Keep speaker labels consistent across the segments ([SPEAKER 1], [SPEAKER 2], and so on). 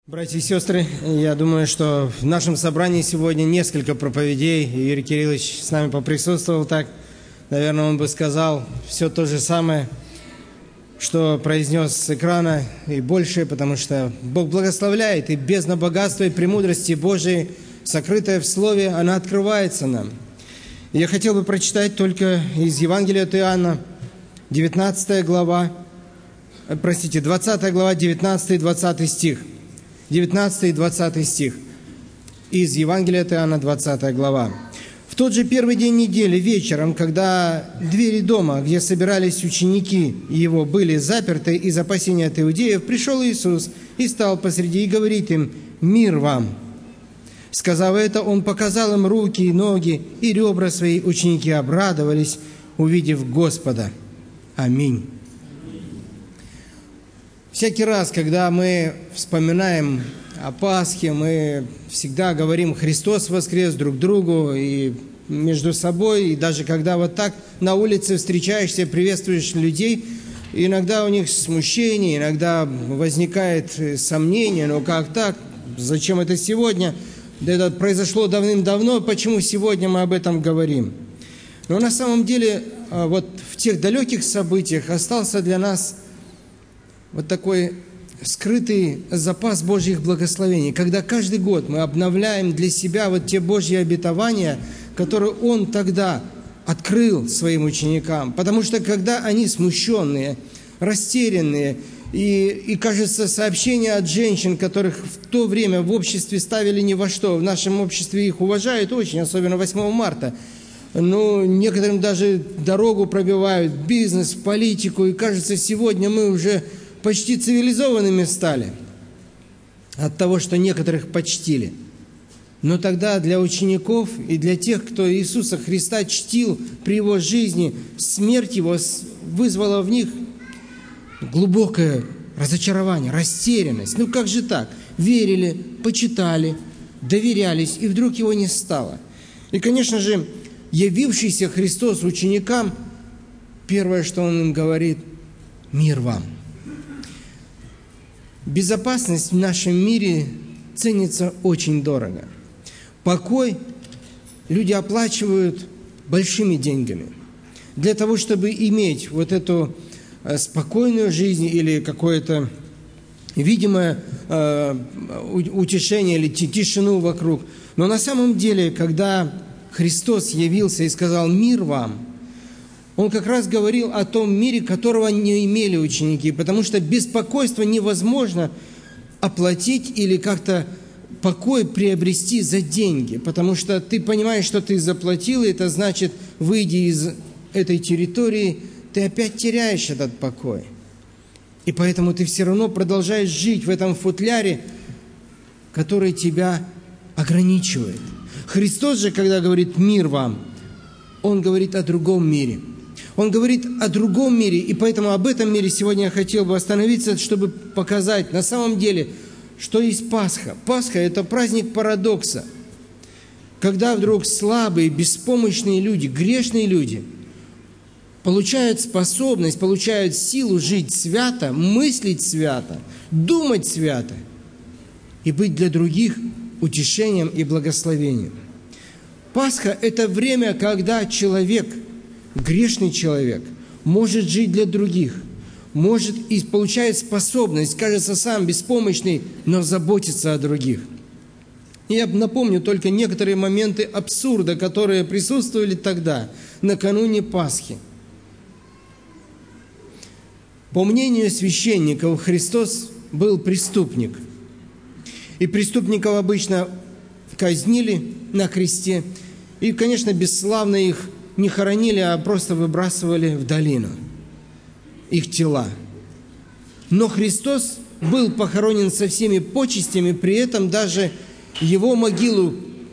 [SPEAKER 1] Братья и сестры, я думаю, что в нашем собрании сегодня несколько проповедей. Юрий Кириллович с нами поприсутствовал так. Наверное, он бы сказал все то же самое, что произнес с экрана, и больше, потому что Бог благословляет, и бездна богатства и премудрости Божией, сокрытая в Слове, она открывается нам. И я хотел бы прочитать только из Евангелия от Иоанна, 20 глава, 19 и 20 стих. 19 и 20 стих из Евангелия от Иоанна, 20 глава. «В тот же первый день недели вечером, когда двери дома, где собирались ученики его, были заперты из опасения от иудеев, пришел Иисус и стал посреди и говорит им: „Мир вам!“ Сказав это, Он показал им руки и ноги, и ребра свои. Ученики обрадовались, увидев Господа. Аминь». Всякий раз, когда мы вспоминаем о Пасхе, мы всегда говорим «Христос воскрес» друг другу и между собой. И даже когда вот так на улице встречаешься, приветствуешь людей, иногда у них смущение, иногда возникает сомнение: ну как так, зачем это сегодня? Да это произошло давным-давно, почему сегодня мы об этом говорим? Но на самом деле вот в тех далеких событиях остался для нас вот такой скрытый запас Божьих благословений, когда каждый год мы обновляем для себя вот те Божьи обетования, которые Он тогда открыл своим ученикам. Потому что когда они смущенные, растерянные, и кажется, сообщения от женщин, которых в то время в обществе ставили ни во что, в нашем обществе их уважают очень, особенно 8 марта, но некоторым даже дорогу пробивают, бизнес, политику, и кажется, сегодня мы уже почти цивилизованными стали от того, что некоторых почтили. Но тогда для учеников и для тех, кто Иисуса Христа чтил при Его жизни, смерть Его вызвала в них глубокое разочарование, растерянность. Ну как же так? Верили, почитали, доверялись, и вдруг Его не стало. И, конечно же, явившийся Христос ученикам, первое, что Он им говорит: «Мир вам». Безопасность в нашем мире ценится очень дорого. Покой люди оплачивают большими деньгами. Для того, чтобы иметь вот эту спокойную жизнь или какое-то видимое утешение или тишину вокруг. Но на самом деле, когда Христос явился и сказал «Мир вам», Он как раз говорил о том мире, которого не имели ученики, потому что беспокойство невозможно оплатить или как-то покой приобрести за деньги, потому что ты понимаешь, что ты заплатил, и это значит, выйдя из этой территории, ты опять теряешь этот покой. И поэтому ты все равно продолжаешь жить в этом футляре, который тебя ограничивает. Христос же, когда говорит «Мир вам», Он говорит о другом мире. Он говорит о другом мире, и поэтому об этом мире сегодня я хотел бы остановиться, чтобы показать на самом деле, что есть Пасха. Пасха – это праздник парадокса, когда вдруг слабые, беспомощные люди, грешные люди получают способность, получают силу жить свято, мыслить свято, думать свято и быть для других утешением и благословением. Пасха – это время, когда человек, грешный человек, может жить для других, может и получает способность, кажется сам беспомощный, но заботиться о других. Я напомню только некоторые моменты абсурда, которые присутствовали тогда, накануне Пасхи. По мнению священников, Христос был преступник. И преступников обычно казнили на кресте. И, конечно, бесславно их не хоронили, а просто выбрасывали в долину их тела. Но Христос был похоронен со всеми почестями, при этом даже Его могилу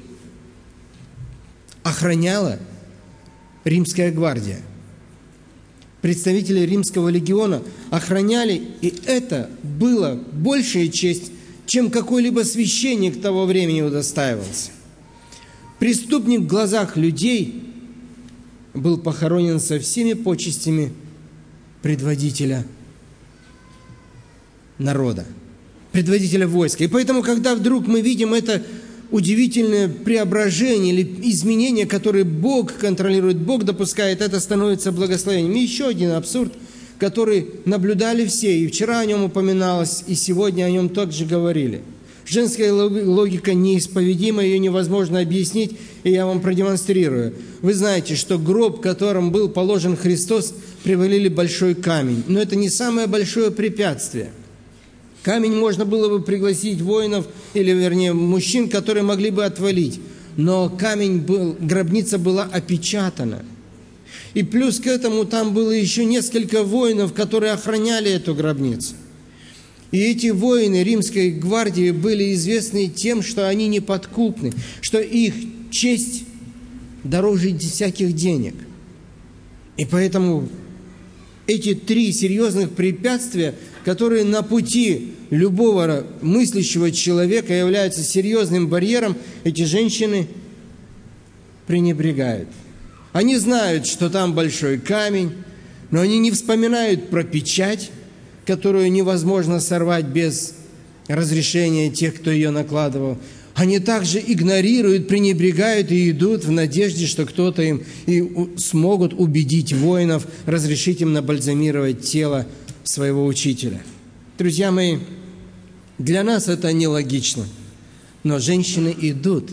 [SPEAKER 1] охраняла римская гвардия. Представители римского легиона охраняли, и это было большая честь, чем какой-либо священник того времени удостаивался. Преступник в глазах людей был похоронен со всеми почестями предводителя народа. предводителя войска. И поэтому, когда вдруг мы видим это удивительное преображение или изменение, которое Бог контролирует, Бог допускает, это становится благословением. И еще один абсурд, который наблюдали все, и вчера о нем упоминалось, и сегодня о нем также говорили. Женская логика неисповедима, ее невозможно объяснить, и я вам продемонстрирую. Вы знаете, что гроб, в котором был положен Христос, привалили большой камень. Но это не самое большое препятствие. Камень можно было бы пригласить воинов, или, вернее, мужчин, которые могли бы отвалить. Но гробница была опечатана. И плюс к этому там было еще несколько воинов, которые охраняли эту гробницу. И эти воины римской гвардии были известны тем, что они неподкупны, что их честь дороже всяких денег. И поэтому эти 3 серьезных препятствия, которые на пути любого мыслящего человека являются серьезным барьером, эти женщины пренебрегают. Они знают, что там большой камень, но они не вспоминают про печать, которую невозможно сорвать без разрешения тех, кто ее накладывал. Они также игнорируют, пренебрегают и идут в надежде, что кто-то им и смогут убедить воинов, разрешить им набальзамировать тело своего учителя. Друзья мои, для нас это нелогично, но женщины идут.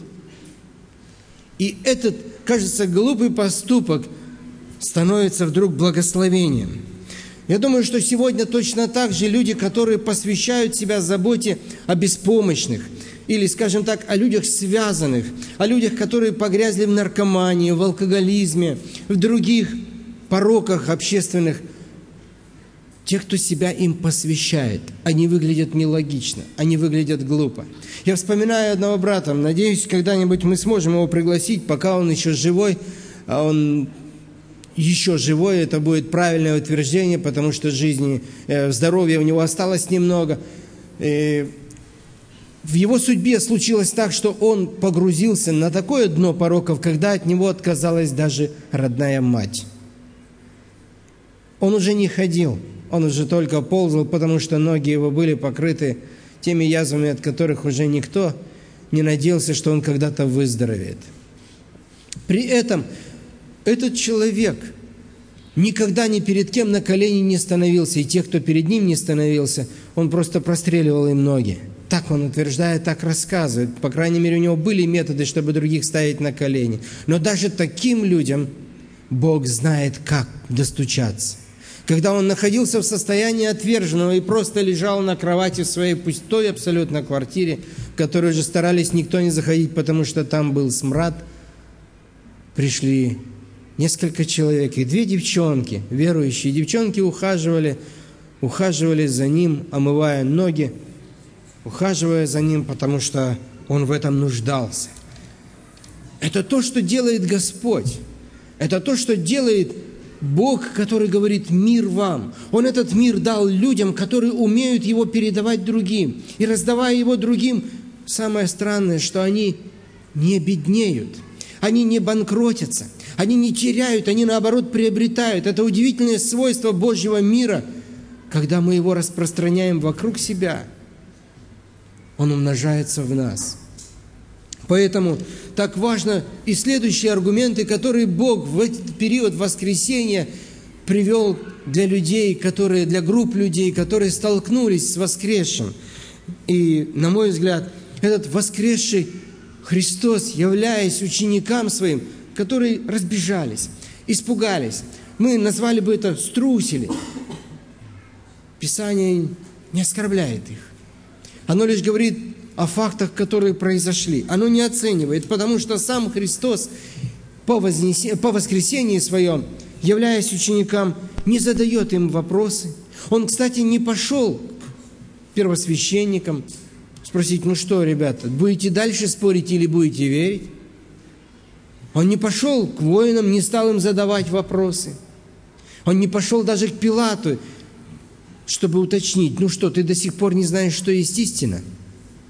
[SPEAKER 1] И этот, кажется, глупый поступок становится вдруг благословением. Я думаю, что сегодня точно так же люди, которые посвящают себя заботе о беспомощных, или, скажем так, о людях связанных, о людях, которые погрязли в наркомании, в алкоголизме, в других пороках общественных, те, кто себя им посвящает, они выглядят нелогично, они выглядят глупо. Я вспоминаю одного брата, надеюсь, когда-нибудь мы сможем его пригласить, пока он еще живой, а он еще живой, это будет правильное утверждение, потому что здоровья у него осталось немного. В его судьбе случилось так, что он погрузился на такое дно пороков, когда от него отказалась даже родная мать. Он уже не ходил, он уже только ползал, потому что ноги его были покрыты теми язвами, от которых уже никто не надеялся, что он когда-то выздоровеет. При этом этот человек никогда ни перед кем на колени не становился, и тех, кто перед ним не становился, он просто простреливал им ноги. Так он утверждает, так рассказывает. По крайней мере, у него были методы, чтобы других ставить на колени. Но даже таким людям Бог знает, как достучаться. Когда он находился в состоянии отверженного и просто лежал на кровати в своей пустой абсолютно квартире, в которую же старались никто не заходить, потому что там был смрад, пришли несколько человек, и 2 девчонки, верующие девчонки, ухаживали за ним, омывая ноги, ухаживая за ним, потому что он в этом нуждался. Это то, что делает Господь. Это то, что делает Бог, который говорит: «Мир вам». Он этот мир дал людям, которые умеют его передавать другим. И раздавая его другим, самое странное, что они не беднеют, они не банкротятся, они не теряют, они наоборот приобретают. Это удивительное свойство Божьего мира, когда мы его распространяем вокруг себя. Он умножается в нас. Поэтому так важно и следующие аргументы, которые Бог в этот период воскресения привел для людей, для групп людей, которые столкнулись с воскресшим. И, на мой взгляд, этот воскресший Христос, являясь ученикам своим, которые разбежались, испугались, мы назвали бы это струсили. Писание не оскорбляет их. Оно лишь говорит о фактах, которые произошли. Оно не оценивает, потому что сам Христос по воскресении своем, являясь ученикам, не задает им вопросы. Он, кстати, не пошел к первосвященникам спросить: ну что, ребята, будете дальше спорить или будете верить? Он не пошел к воинам, не стал им задавать вопросы. Он не пошел даже к Пилату, чтобы уточнить: ну что, ты до сих пор не знаешь, что есть истина?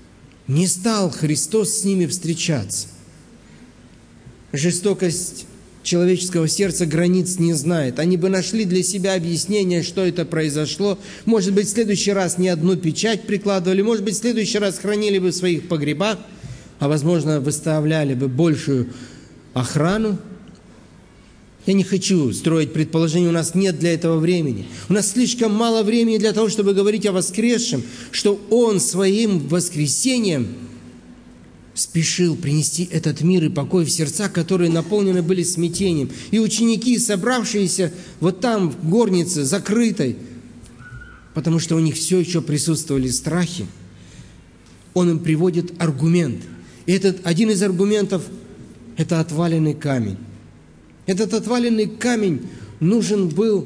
[SPEAKER 1] Не стал Христос с ними встречаться. Жестокость человеческого сердца границ не знает. Они бы нашли для себя объяснение, что это произошло. Может быть, в следующий раз не одну печать прикладывали, может быть, в следующий раз хранили бы в своих погребах, а, возможно, выставляли бы большую охрану. Я не хочу строить предположения, у нас нет для этого времени. У нас слишком мало времени для того, чтобы говорить о воскресшем, что Он своим воскресением спешил принести этот мир и покой в сердца, которые наполнены были смятением. И ученики, собравшиеся вот там, в горнице, закрытой, потому что у них все еще присутствовали страхи, Он им приводит аргумент. И этот один из аргументов – это отваленный камень. Этот отваленный камень нужен был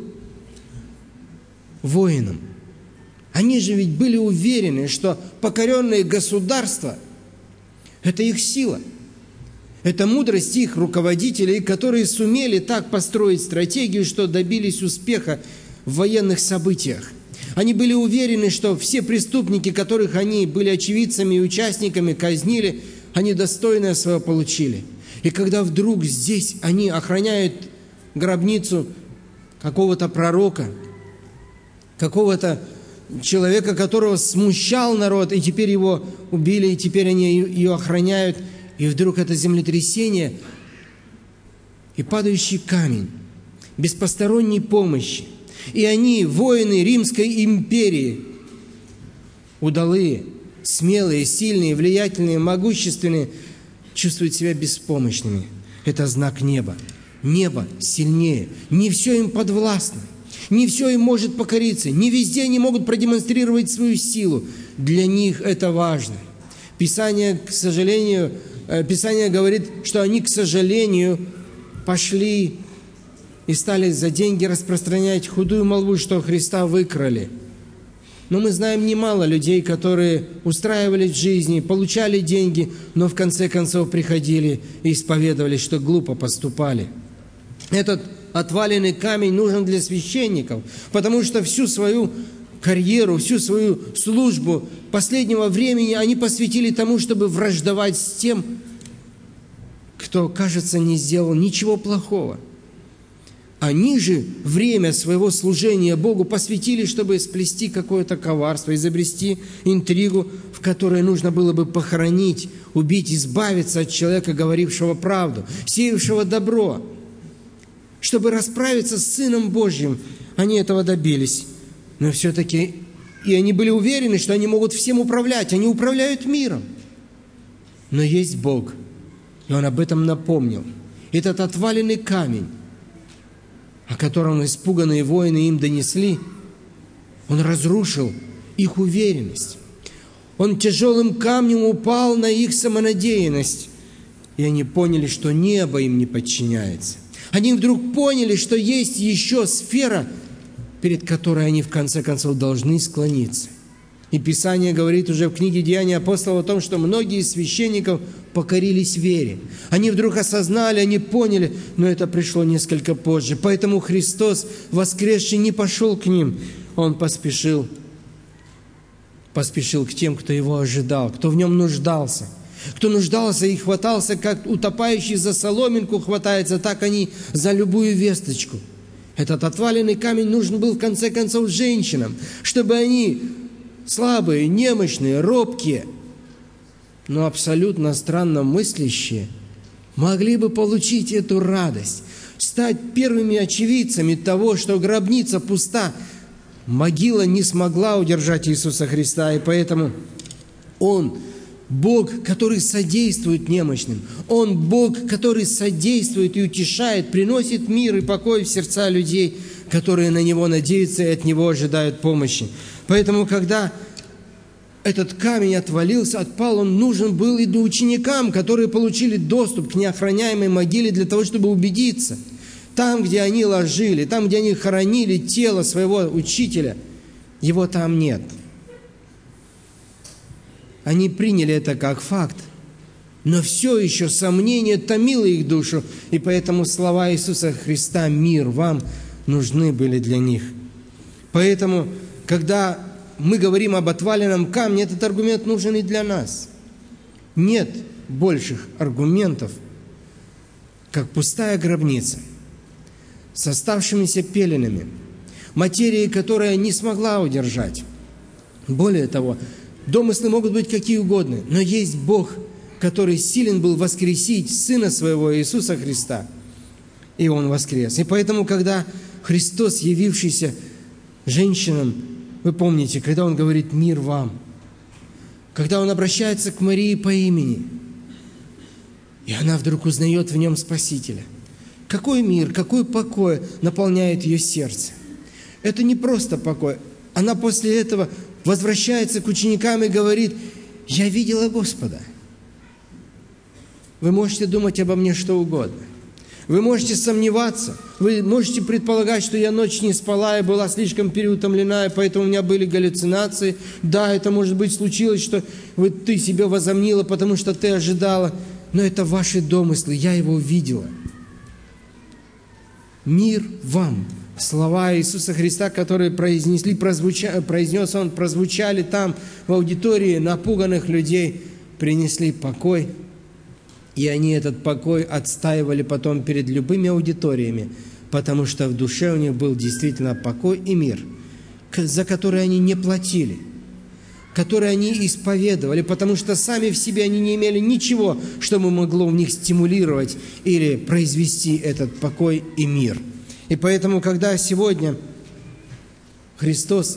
[SPEAKER 1] воинам. Они же ведь были уверены, что покоренные государства – это их сила. Это мудрость их руководителей, которые сумели так построить стратегию, что добились успеха в военных событиях. Они были уверены, что все преступники, которых они были очевидцами и участниками, казнили, они достойное свое получили. И когда вдруг здесь они охраняют гробницу какого-то пророка, какого-то человека, которого смущал народ, и теперь его убили, и теперь они ее охраняют, и вдруг это землетрясение и падающий камень, без посторонней помощи. И они, воины Римской империи, удалые, смелые, сильные, влиятельные, могущественные, чувствуют себя беспомощными. Это знак неба. Небо сильнее. Не все им подвластно. Не все им может покориться. Не везде они могут продемонстрировать свою силу. Для них это важно. Писание говорит, что они, к сожалению, пошли и стали за деньги распространять худую молву, что Христа выкрали. Но мы знаем немало людей, которые устраивались в жизни, получали деньги, но в конце концов приходили и исповедовали, что глупо поступали. Этот отваленный камень нужен для священников, потому что всю свою карьеру, всю свою службу последнего времени они посвятили тому, чтобы враждовать с тем, кто, кажется, не сделал ничего плохого. Они же время своего служения Богу посвятили, чтобы сплести какое-то коварство, изобрести интригу, в которой нужно было бы похоронить, убить, избавиться от человека, говорившего правду, сеявшего добро. Чтобы расправиться с Сыном Божьим, они этого добились. Но все-таки и они были уверены, что они могут всем управлять, они управляют миром. Но есть Бог, и Он об этом напомнил. Этот отваленный камень, о котором испуганные воины им донесли, он разрушил их уверенность. Он тяжелым камнем упал на их самонадеянность, и они поняли, что небо им не подчиняется. Они вдруг поняли, что есть еще сфера, перед которой они в конце концов должны склониться. И Писание говорит уже в книге «Деяния апостолов» о том, что многие из священников покорились вере. Они вдруг осознали, они поняли, но это пришло несколько позже. Поэтому Христос, воскресший, не пошел к ним. Он поспешил к тем, кто Его ожидал, кто в Нем нуждался. Кто нуждался и хватался, как утопающий за соломинку хватается, так они за любую весточку. Этот отваленный камень нужен был в конце концов женщинам, чтобы они, слабые, немощные, робкие, но абсолютно странно мыслящие, могли бы получить эту радость, стать первыми очевидцами того, что гробница пуста. Могила не смогла удержать Иисуса Христа, и поэтому Он Бог, который содействует немощным. Он Бог, который содействует и утешает, приносит мир и покой в сердца людей, которые на Него надеются и от Него ожидают помощи. Поэтому, когда этот камень отпал, он нужен был и ученикам, которые получили доступ к неохраняемой могиле для того, чтобы убедиться. Там, где они ложили, там, где они хоронили тело своего учителя, его там нет. Они приняли это как факт, но все еще сомнение томило их душу, и поэтому слова Иисуса Христа «Мир вам» нужны были для них. Поэтому, когда мы говорим об отваленном камне, этот аргумент нужен и для нас. Нет больших аргументов, как пустая гробница, с оставшимися пеленами, материей, которая не смогла удержать. Более того, домыслы могут быть какие угодно, но есть Бог, который силен был воскресить Сына Своего Иисуса Христа, и Он воскрес. И поэтому, когда Христос, явившийся женщинам, вы помните, когда Он говорит «мир вам», когда Он обращается к Марии по имени, и она вдруг узнает в Нем Спасителя. Какой мир, какой покой наполняет ее сердце. Это не просто покой. Она после этого возвращается к ученикам и говорит: «Я видела Господа». Вы можете думать обо мне что угодно. Вы можете сомневаться. Вы можете предполагать, что я ночь не спала и была слишком переутомлена, и поэтому у меня были галлюцинации. Да, это, может быть, случилось, что ты себе возомнила, потому что ты ожидала. Но это ваши домыслы. Я его видела. Мир вам. Слова Иисуса Христа, которые произнес Он, прозвучали там, в аудитории напуганных людей, принесли покой. И они этот покой отстаивали потом перед любыми аудиториями, потому что в душе у них был действительно покой и мир, за который они не платили, который они исповедовали, потому что сами в себе они не имели ничего, что могло в них стимулировать или произвести этот покой и мир. И поэтому, когда сегодня Христос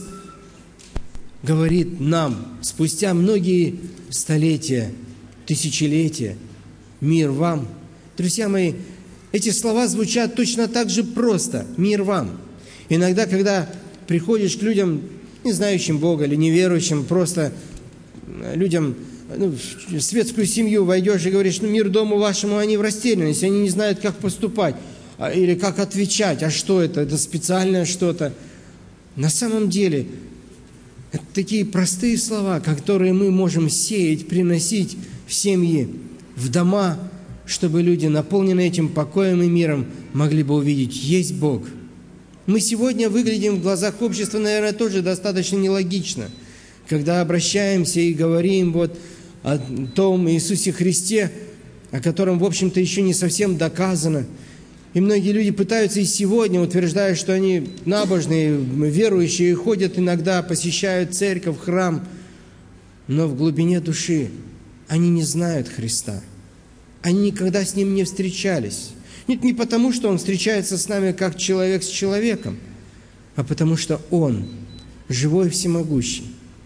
[SPEAKER 1] говорит нам, спустя многие столетия, тысячелетия, «Мир вам», друзья мои, эти слова звучат точно так же просто «Мир вам». Иногда, когда приходишь к людям, не знающим Бога или неверующим, просто людям, в светскую семью войдешь и говоришь: «Мир дому вашему», они в растерянности, они не знают, как поступать или как отвечать. А что это? Это специальное что-то. На самом деле, это такие простые слова, которые мы можем сеять, приносить в семьи, в дома, чтобы люди, наполненные этим покоем и миром, могли бы увидеть: есть Бог. Мы сегодня выглядим в глазах общества, наверное, тоже достаточно нелогично, когда обращаемся и говорим вот о том Иисусе Христе, о котором, в общем-то, еще не совсем доказано. И многие люди пытаются и сегодня, утверждая, что они набожные, верующие, ходят иногда, посещают церковь, храм, но в глубине души они не знают Христа. Они никогда с Ним не встречались. Нет, не потому, что Он встречается с нами как человек с человеком, а потому что Он, живой и всемогущий,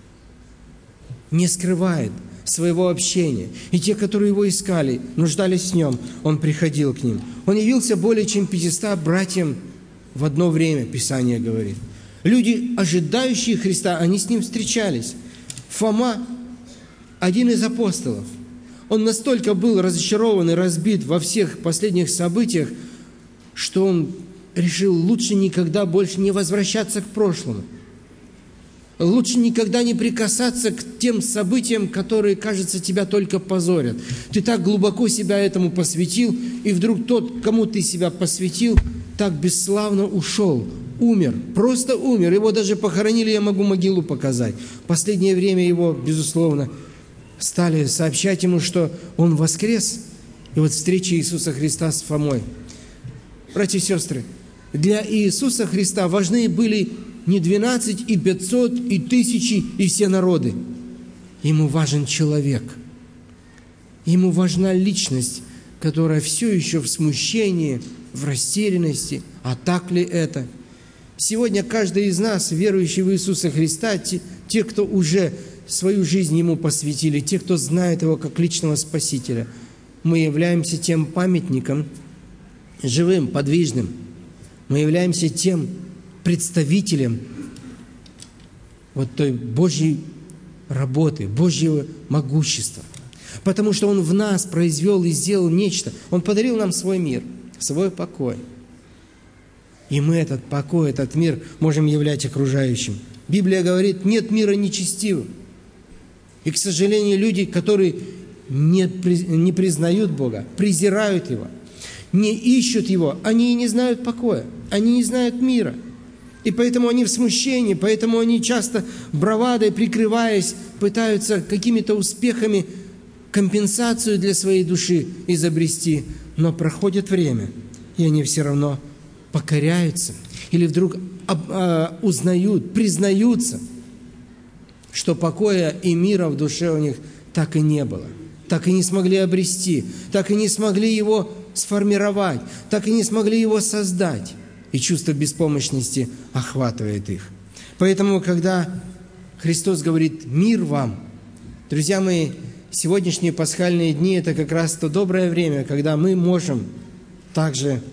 [SPEAKER 1] не скрывает своего общения. И те, которые Его искали, нуждались в Нем, Он приходил к ним. Он явился более чем 500 братьям в одно время, Писание говорит. Люди, ожидающие Христа, они с Ним встречались. Фома, один из апостолов, он настолько был разочарован и разбит во всех последних событиях, что он решил лучше никогда больше не возвращаться к прошлому. Лучше никогда не прикасаться к тем событиям, которые, кажется, тебя только позорят. Ты так глубоко себя этому посвятил, и вдруг тот, кому ты себя посвятил, так бесславно ушел, умер, просто умер. Его даже похоронили, я могу могилу показать. В последнее время его, безусловно, стали сообщать ему, что он воскрес. И вот встреча Иисуса Христа с Фомой. Братья и сестры, для Иисуса Христа важны были не 12, и 500, и 1000, и все народы. Ему важен человек. Ему важна личность, которая все еще в смущении, в растерянности. А так ли это? Сегодня каждый из нас, верующий в Иисуса Христа, те, кто уже свою жизнь Ему посвятили, те, кто знает Его как личного Спасителя, мы являемся тем памятником, живым, подвижным. Мы являемся тем представителем вот той Божьей работы, Божьего могущества. Потому что Он в нас произвел и сделал нечто. Он подарил нам свой мир, свой покой. И мы этот покой, этот мир можем являть окружающим. Библия говорит: нет мира нечестивым. И, к сожалению, люди, которые не признают Бога, презирают Его, не ищут Его, они и не знают покоя, они не знают мира. И поэтому они в смущении, поэтому они часто бравадой, прикрываясь, пытаются какими-то успехами компенсацию для своей души изобрести, но проходит время, и они все равно покоряются или вдруг узнают, признаются, что покоя и мира в душе у них так и не было, так и не смогли обрести, так и не смогли его сформировать, так и не смогли его создать. И чувство беспомощности охватывает их. Поэтому, когда Христос говорит «мир вам», друзья мои, сегодняшние пасхальные дни – это как раз то доброе время, когда мы можем также,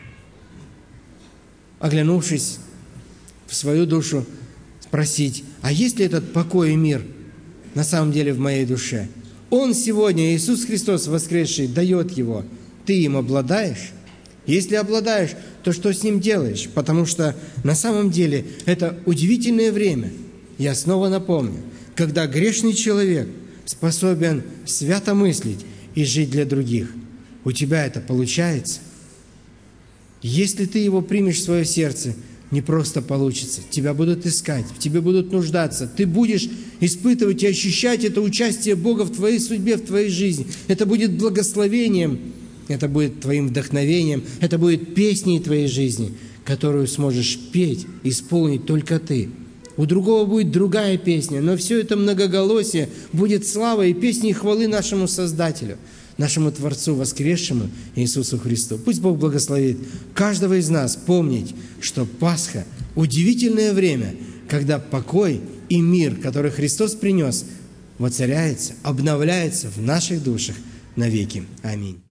[SPEAKER 1] оглянувшись в свою душу, спросить, а есть ли этот покой и мир на самом деле в моей душе? Он сегодня, Иисус Христос воскресший, дает его. Ты им обладаешь? Если обладаешь, то что с ним делаешь? Потому что на самом деле это удивительное время. Я снова напомню, когда грешный человек способен свято мыслить и жить для других. У тебя это получается? Если ты его примешь в свое сердце, не просто получится. Тебя будут искать, в тебе будут нуждаться. Ты будешь испытывать и ощущать это участие Бога в твоей судьбе, в твоей жизни. Это будет благословением, это будет твоим вдохновением, это будет песней твоей жизни, которую сможешь петь, исполнить только ты. У другого будет другая песня, но все это многоголосие будет славой и песней хвалы нашему Создателю, нашему Творцу воскресшему Иисусу Христу. Пусть Бог благословит каждого из нас помнить, что Пасха – удивительное время, когда покой и мир, который Христос принес, воцаряется, обновляется в наших душах навеки. Аминь.